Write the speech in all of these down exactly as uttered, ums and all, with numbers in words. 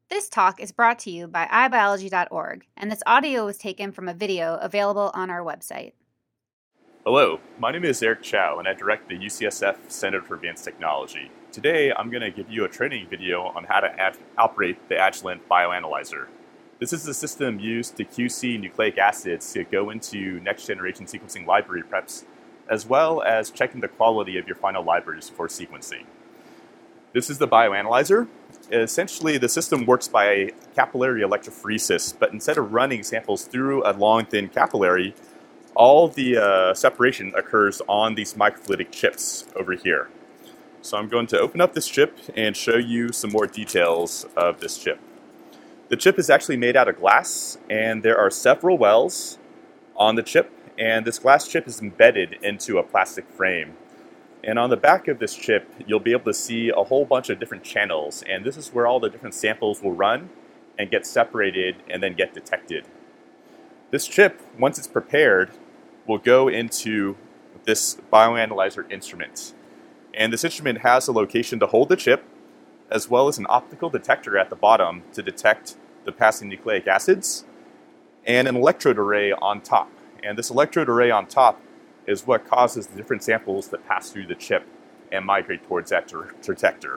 This talk is brought to you by i biology dot org, and this audio was taken from a video available on our website. Hello, my name is Eric Chow, and I direct the U C S F Center for Advanced Technology. Today, I'm going to give you a training video on how to ad- operate the Agilent Bioanalyzer. This is a system used to Q C nucleic acids to go into next-generation sequencing library preps, as well as checking the quality of your final libraries for sequencing. This is the Bioanalyzer. Essentially, the system works by capillary electrophoresis, but instead of running samples through a long, thin capillary, all the uh, separation occurs on these microfluidic chips over here. So I'm going to open up this chip and show you some more details of this chip. The chip is actually made out of glass, and there are several wells on the chip, and this glass chip is embedded into a plastic frame. And on the back of this chip, you'll be able to see a whole bunch of different channels, and this is where all the different samples will run and get separated and then get detected. This chip, once it's prepared, will go into this bioanalyzer instrument. And this instrument has a location to hold the chip, as well as an optical detector at the bottom to detect the passing nucleic acids, and an electrode array on top. And this electrode array on top is what causes the different samples that pass through the chip and migrate towards that detector.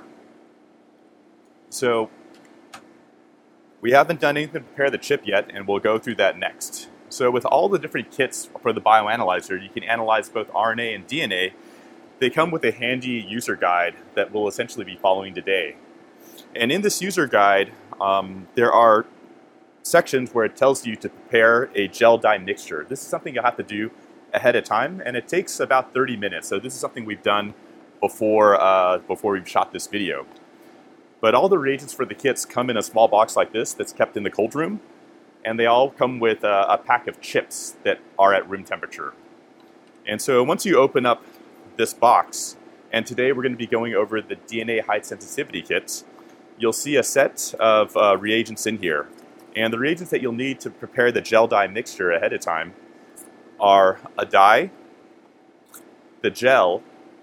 So we haven't done anything to prepare the chip yet, and we'll go through that next. So with all the different kits for the bioanalyzer, you can analyze both R N A and D N A. They come with a handy user guide that we'll essentially be following today. And in this user guide, um, there are sections where it tells you to prepare a gel dye mixture. This is something you'll have to do ahead of time, and it takes about thirty minutes. So this is something we've done before, uh, before we've shot this video. But all the reagents for the kits come in a small box like this that's kept in the cold room, and they all come with a, a pack of chips that are at room temperature. And so once you open up this box, and today we're going to be going over the D N A high sensitivity kits, you'll see a set of uh, reagents in here. And the reagents that you'll need to prepare the gel dye mixture ahead of time are a dye, the gel,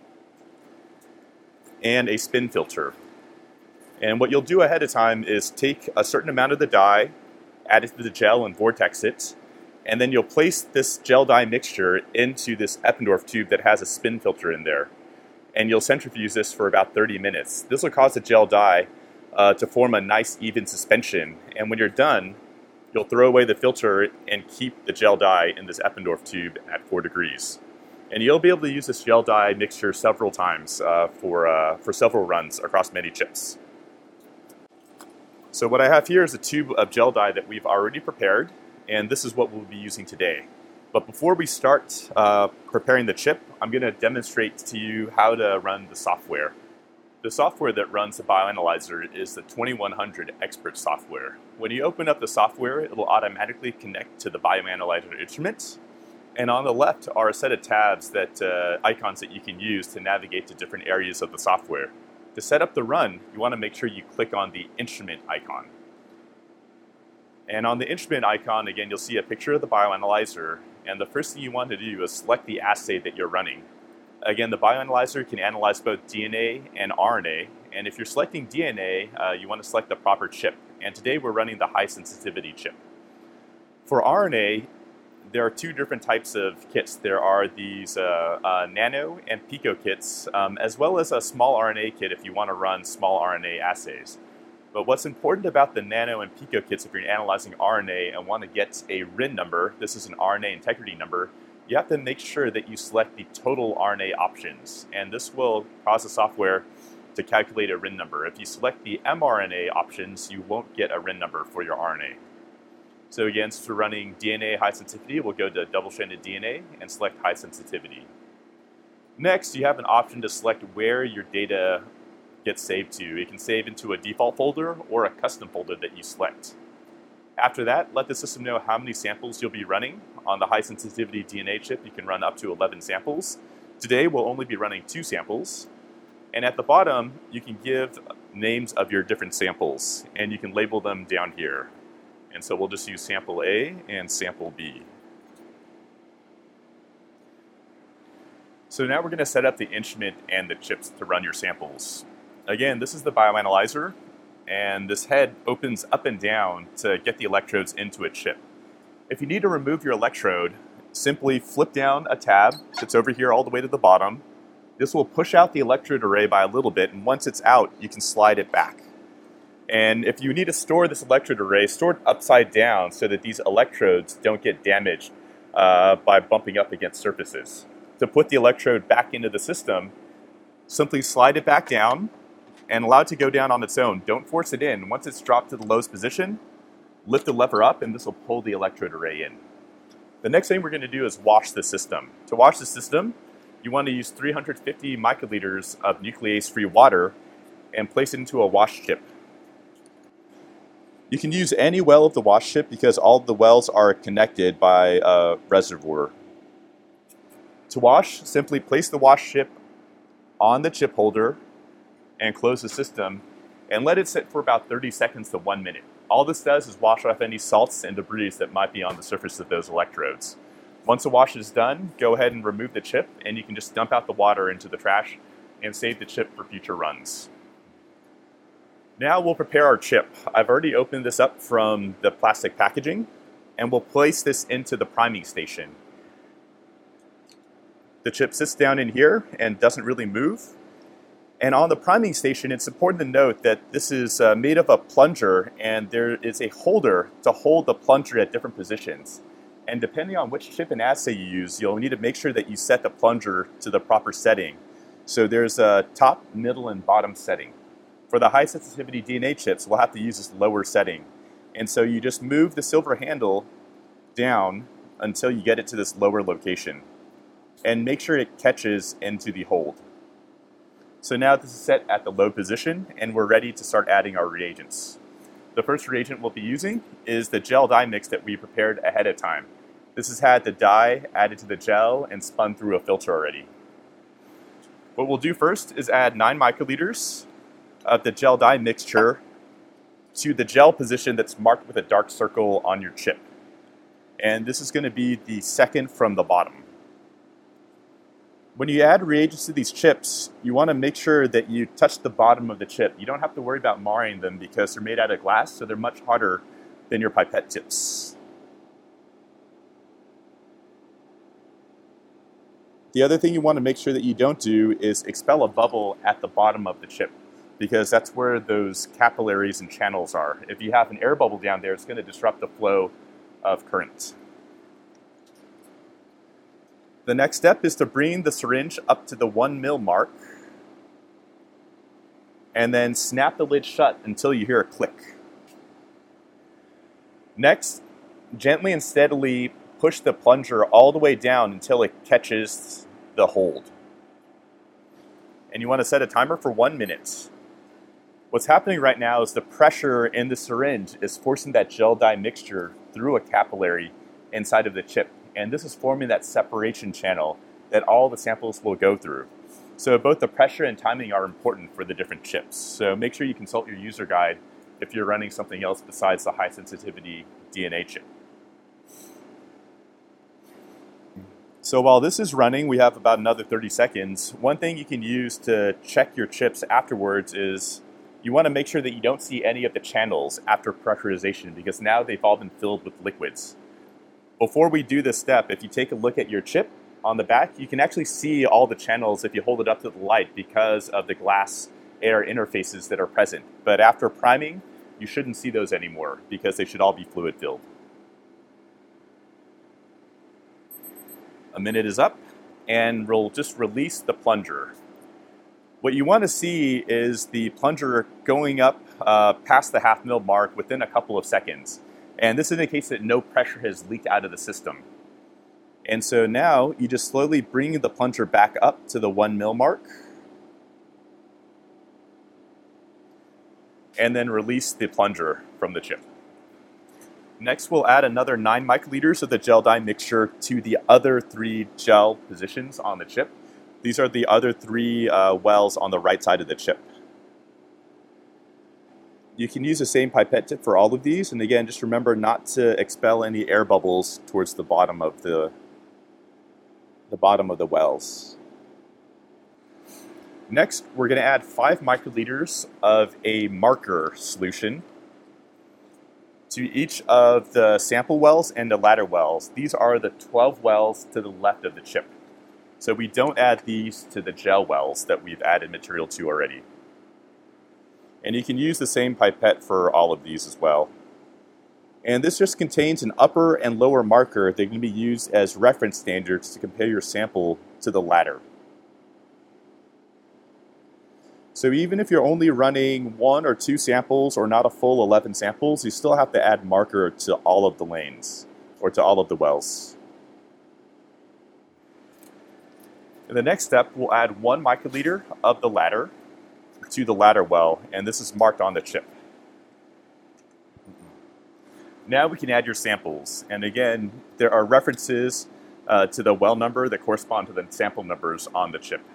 and a spin filter. And what you'll do ahead of time is take a certain amount of the dye, add it to the gel and vortex it, and then you'll place this gel dye mixture into this Eppendorf tube that has a spin filter in there. And you'll centrifuge this for about thirty minutes. This will cause the gel dye uh, to form a nice even suspension. And when you're done, you'll throw away the filter and keep the gel dye in this Eppendorf tube at four degrees. And you'll be able to use this gel dye mixture several times uh, for, uh, for several runs across many chips. So what I have here is a tube of gel dye that we've already prepared, and this is what we'll be using today. But before we start uh, preparing the chip, I'm going to demonstrate to you how to run the software. The software that runs the bioanalyzer is the twenty-one hundred Expert software. When you open up the software, it will automatically connect to the bioanalyzer instrument. And on the left are a set of tabs, that uh, icons that you can use to navigate to different areas of the software. To set up the run, you want to make sure you click on the instrument icon. And on the instrument icon, again, you'll see a picture of the bioanalyzer. And the first thing you want to do is select the assay that you're running. Again, the bioanalyzer can analyze both D N A and R N A. And if you're selecting D N A, uh, you want to select the proper chip. And today we're running the high sensitivity chip. For R N A, there are two different types of kits. There are these uh, uh, nano and pico kits, um, as well as a small R N A kit if you want to run small R N A assays. But what's important about the nano and pico kits, if you're analyzing R N A and want to get a R I N number, this is an R N A integrity number, you have to make sure that you select the total R N A options. And this will cause the software to calculate a R I N number. If you select the mRNA options, you won't get a R I N number for your R N A. So again, since we're running D N A high sensitivity, we'll go to double-stranded D N A and select high sensitivity. Next, you have an option to select where your data gets saved to. It can save into a default folder or a custom folder that you select. After that, let the system know how many samples you'll be running. On the high sensitivity D N A chip, you can run up to eleven samples. Today, we'll only be running two samples. And at the bottom, you can give names of your different samples, and you can label them down here. And so we'll just use sample A and sample B. So now we're going to set up the instrument and the chips to run your samples. Again, this is the bioanalyzer. and this head opens up and down to get the electrodes into a chip. If you need to remove your electrode, simply flip down a tab that's over here all the way to the bottom. This will push out the electrode array by a little bit, and once it's out, you can slide it back. And if you need to store this electrode array, store it upside down so that these electrodes don't get damaged uh, by bumping up against surfaces. To put the electrode back into the system, simply slide it back down and allow it to go down on its own. Don't force it in. Once it's dropped to the lowest position, lift the lever up and this will pull the electrode array in. The next thing we're going to do is wash the system. To wash the system, you want to use three hundred fifty microliters of nuclease-free water and place it into a wash chip. You can use any well of the wash chip because all of the wells are connected by a reservoir. To wash, simply place the wash chip on the chip holder and close the system and let it sit for about thirty seconds to one minute. All this does is wash off any salts and debris that might be on the surface of those electrodes. Once the wash is done, go ahead and remove the chip and you can just dump out the water into the trash and save the chip for future runs. Now we'll prepare our chip. I've already opened this up from the plastic packaging and we'll place this into the priming station. The chip sits down in here and doesn't really move. And on the priming station, it's important to note that this is uh, made of a plunger and there is a holder to hold the plunger at different positions. And depending on which chip and assay you use, you'll need to make sure that you set the plunger to the proper setting. So there's a top, middle, and bottom setting. For the high sensitivity D N A chips, we'll have to use this lower setting. And so you just move the silver handle down until you get it to this lower location. And make sure it catches into the hold. So now this is set at the low position and we're ready to start adding our reagents. The first reagent we'll be using is the gel dye mix that we prepared ahead of time. This has had the dye added to the gel and spun through a filter already. What we'll do first is add nine microliters of the gel dye mixture to the gel position that's marked with a dark circle on your chip. And this is going to be the second from the bottom. When you add reagents to these chips, you want to make sure that you touch the bottom of the chip. You don't have to worry about marring them because they're made out of glass, so they're much harder than your pipette tips. The other thing you want to make sure that you don't do is expel a bubble at the bottom of the chip, because that's where those capillaries and channels are. If you have an air bubble down there, it's going to disrupt the flow of current. The next step is to bring the syringe up to the one mil mark and then snap the lid shut until you hear a click. Next, gently and steadily push the plunger all the way down until it catches the hold. And you want to set a timer for one minute. What's happening right now is the pressure in the syringe is forcing that gel dye mixture through a capillary inside of the chip. And this is forming that separation channel that all the samples will go through. So both the pressure and timing are important for the different chips. So make sure you consult your user guide if you're running something else besides the high sensitivity D N A chip. So while this is running, we have about another thirty seconds. One thing you can use to check your chips afterwards is you want to make sure that you don't see any of the channels after pressurization, because now they've all been filled with liquids. Before we do this step, if you take a look at your chip on the back, you can actually see all the channels if you hold it up to the light because of the glass air interfaces that are present. But after priming, you shouldn't see those anymore because they should all be fluid filled. A minute is up and we'll just release the plunger. What you want to see is the plunger going up uh, past the half mil mark within a couple of seconds. And this indicates that no pressure has leaked out of the system. And so now you just slowly bring the plunger back up to the one mil mark. And then release the plunger from the chip. Next, we'll add another nine microliters of the gel dye mixture to the other three gel positions on the chip. These are the other three uh, wells on the right side of the chip. You can use the same pipette tip for all of these, and again, just remember not to expel any air bubbles towards the bottom of the, the bottom of the wells. Next, we're going to add five microliters of a marker solution to each of the sample wells and the ladder wells. These are the twelve wells to the left of the chip. So we don't add these to the gel wells that we've added material to already. And you can use the same pipette for all of these as well. And this just contains an upper and lower marker that can be used as reference standards to compare your sample to the ladder. So even if you're only running one or two samples or not a full eleven samples, you still have to add marker to all of the lanes or to all of the wells. In the next step, we'll add one microliter of the ladder to the ladder well, and this is marked on the chip. Now we can add your samples, and again, there are references uh, to the well number that correspond to the sample numbers on the chip.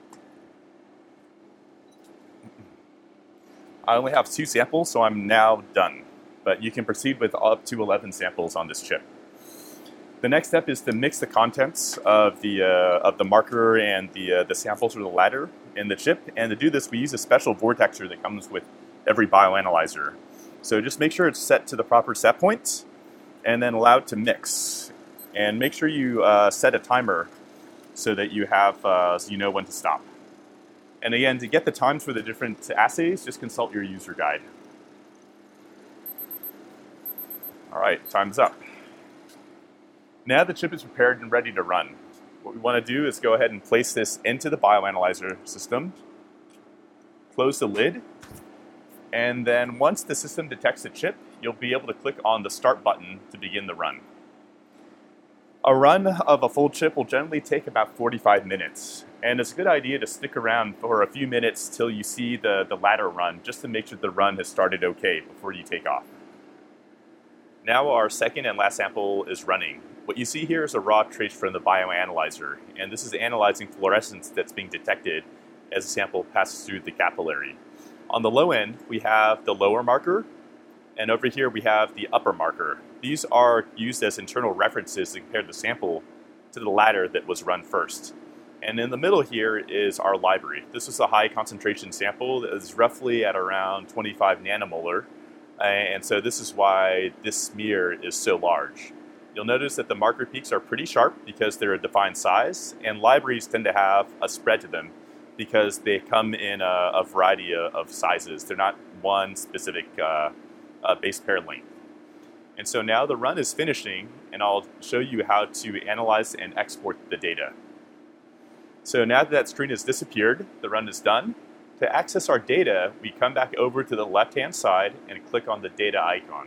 I only have two samples, so I'm now done, but you can proceed with up to eleven samples on this chip. The next step is to mix the contents of the uh, of the marker and the uh, the samples or the ladder in the chip, and to do this, we use a special vortexer that comes with every bioanalyzer. So just make sure it's set to the proper set point, and then allow it to mix. And make sure you uh, set a timer so that you have uh, so you know when to stop. And again, to get the times for the different assays, just consult your user guide. All right, time's up. Now the chip is prepared and ready to run. What we want to do is go ahead and place this into the bioanalyzer system, close the lid, and then once the system detects the chip, you'll be able to click on the start button to begin the run. A run of a full chip will generally take about forty-five minutes, and it's a good idea to stick around for a few minutes till you see the, the ladder run, just to make sure the run has started okay before you take off. Now our second and last sample is running. What you see here is a raw trace from the bioanalyzer, and this is analyzing fluorescence that's being detected as the sample passes through the capillary. On the low end, we have the lower marker, and over here we have the upper marker. These are used as internal references to compare the sample to the ladder that was run first. And in the middle here is our library. This is a high concentration sample that is roughly at around twenty-five nanomolar, and so this is why this smear is so large. You'll notice that the marker peaks are pretty sharp because they're a defined size, and libraries tend to have a spread to them because they come in a, a variety of, of sizes. They're not one specific uh, uh, base pair length. And so now the run is finishing, and I'll show you how to analyze and export the data. So now that that screen has disappeared, the run is done. To access our data, we come back over to the left-hand side and click on the data icon.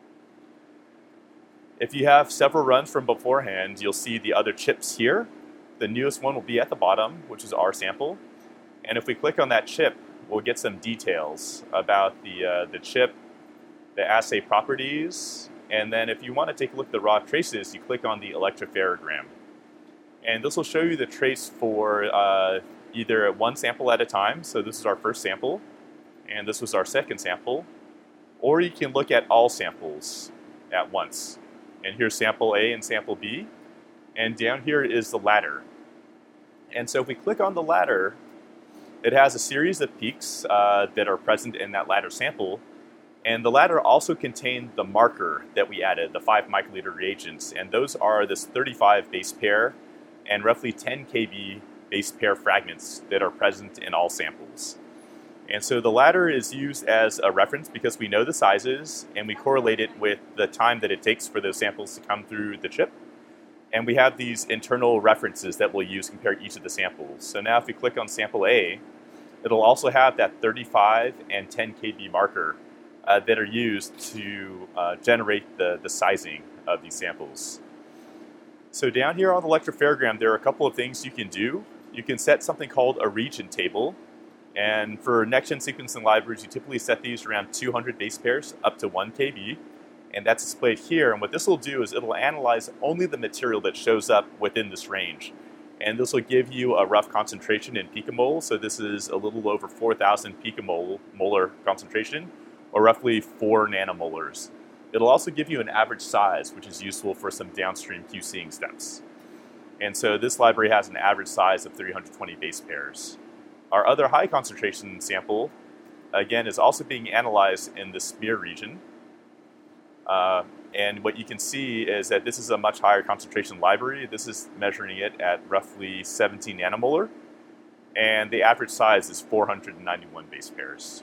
If you have several runs from beforehand, you'll see the other chips here. The newest one will be at the bottom, which is our sample. And if we click on that chip, we'll get some details about the, uh, the chip, the assay properties, and then if you want to take a look at the raw traces, you click on the electropherogram. And this will show you the trace for uh, either one sample at a time, so this is our first sample, and this was our second sample, or you can look at all samples at once. And here's sample A and sample B, and down here is the ladder. And so if we click on the ladder, it has a series of peaks uh, that are present in that ladder sample, and the ladder also contained the marker that we added, the five microliter reagents, and those are this thirty-five base pair and roughly ten K B base pair fragments that are present in all samples. And so the ladder is used as a reference because we know the sizes and we correlate it with the time that it takes for those samples to come through the chip. And we have these internal references that we'll use to compare each of the samples. So now if we click on sample A, it'll also have that thirty-five and ten K B marker uh, that are used to uh, generate the, the sizing of these samples. So down here on the electropherogram, there are a couple of things you can do. You can set something called a region table. And for next-gen sequencing libraries, you typically set these around two hundred base pairs up to one K B. And that's displayed here. And what this will do is it'll analyze only the material that shows up within this range. And this will give you a rough concentration in picomole. So this is a little over four thousand picomole molar concentration, or roughly four nanomolars. It'll also give you an average size, which is useful for some downstream QCing steps. And so this library has an average size of three hundred twenty base pairs. Our other high concentration sample, again, is also being analyzed in the smear region. Uh, and what you can see is that this is a much higher concentration library. This is measuring it at roughly seventeen nanomolar, and the average size is four hundred ninety-one base pairs.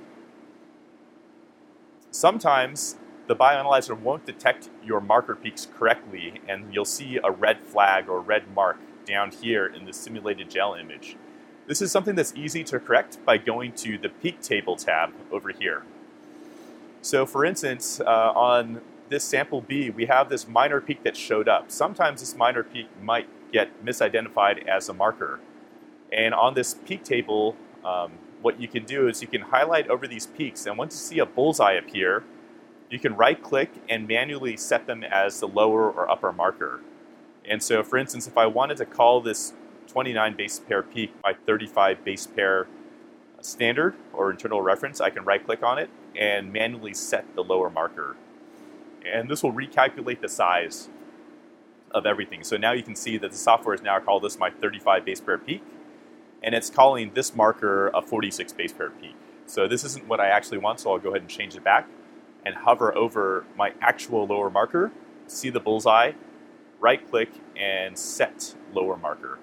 Sometimes the bioanalyzer won't detect your marker peaks correctly, and you'll see a red flag or red mark down here in the simulated gel image. This is something that's easy to correct by going to the peak table tab over here. So for instance, uh, on this sample B, we have this minor peak that showed up. Sometimes this minor peak might get misidentified as a marker. And on this peak table, um, what you can do is you can highlight over these peaks, and once you see a bullseye appear, you can right-click and manually set them as the lower or upper marker. And so, for instance, if I wanted to call this twenty-nine base pair peak my thirty-five base pair standard or internal reference, I can right-click on it and manually set the lower marker. And this will recalculate the size of everything. So now you can see that the software has now called this my thirty-five base pair peak, and it's calling this marker a forty-six base pair peak. So this isn't what I actually want, so I'll go ahead and change it back and hover over my actual lower marker, see the bullseye, right-click, and set lower marker.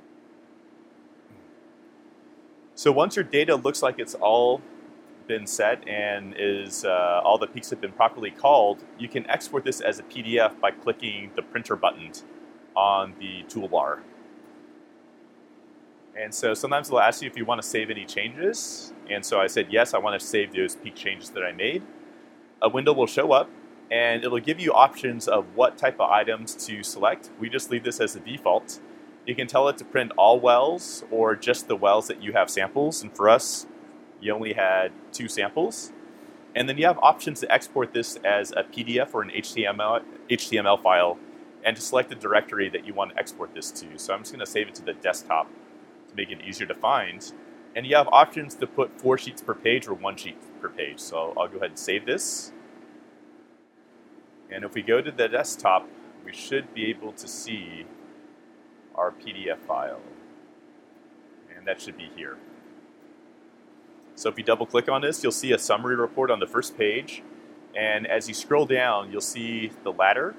So once your data looks like it's all been set and is uh, all the peaks have been properly called, you can export this as a P D F by clicking the printer button on the toolbar. And so sometimes they'll ask you if you want to save any changes. And so I said, yes, I want to save those peak changes that I made. A window will show up, and it'll give you options of what type of items to select. We just leave this as the default. You can tell it to print all wells or just the wells that you have samples. And for us, you only had two samples. And then you have options to export this as a P D F or an H T M L, H T M L file, and to select the directory that you want to export this to. So I'm just going to save it to the desktop to make it easier to find. And you have options to put four sheets per page or one sheet per page. So I'll go ahead and save this. And if we go to the desktop, we should be able to see our P D F file. And that should be here. So if you double click on this, you'll see a summary report on the first page. And as you scroll down, you'll see the ladder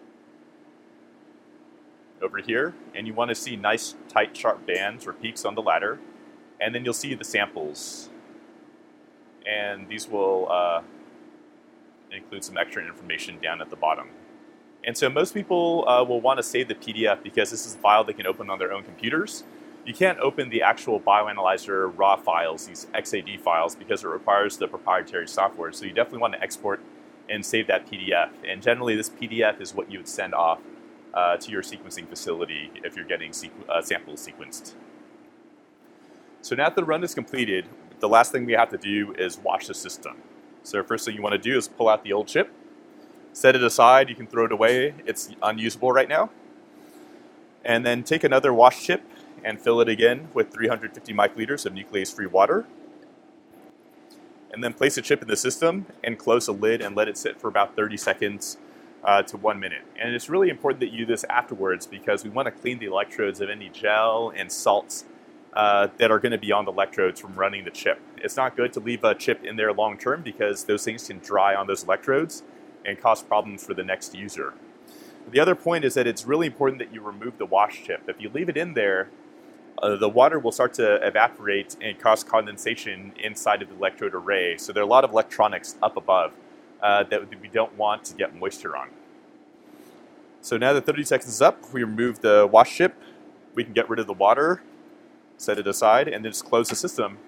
over here. And you want to see nice, tight, sharp bands or peaks on the ladder. And then you'll see the samples. And these will uh, include some extra information down at the bottom. And so most people uh, will want to save the P D F because this is a file they can open on their own computers. You can't open the actual bioanalyzer raw files, these X A D files, because it requires the proprietary software. So you definitely want to export and save that P D F. And generally this P D F is what you would send off uh, to your sequencing facility if you're getting sequ uh, samples sequenced. So now that the run is completed, the last thing we have to do is wash the system. So first thing you want to do is pull out the old chip, set it aside, you can throw it away, it's unusable right now. And then take another wash chip and fill it again with three hundred fifty microliters of nuclease-free water. And then place the chip in the system and close the lid and let it sit for about thirty seconds uh, to one minute. And it's really important that you do this afterwards because we want to clean the electrodes of any gel and salts uh, that are going to be on the electrodes from running the chip. It's not good to leave a chip in there long term because those things can dry on those electrodes and cause problems for the next user. The other point is that it's really important that you remove the wash chip. If you leave it in there, Uh, the water will start to evaporate and cause condensation inside of the electrode array. So there are a lot of electronics up above uh, that we don't want to get moisture on. So now that thirty seconds is up, we remove the wash chip. We can get rid of the water, set it aside, and then just close the system.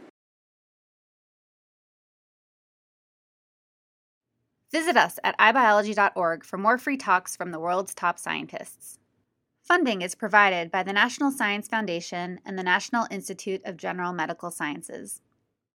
Visit us at i biology dot org for more free talks from the world's top scientists. Funding is provided by the National Science Foundation and the National Institute of General Medical Sciences.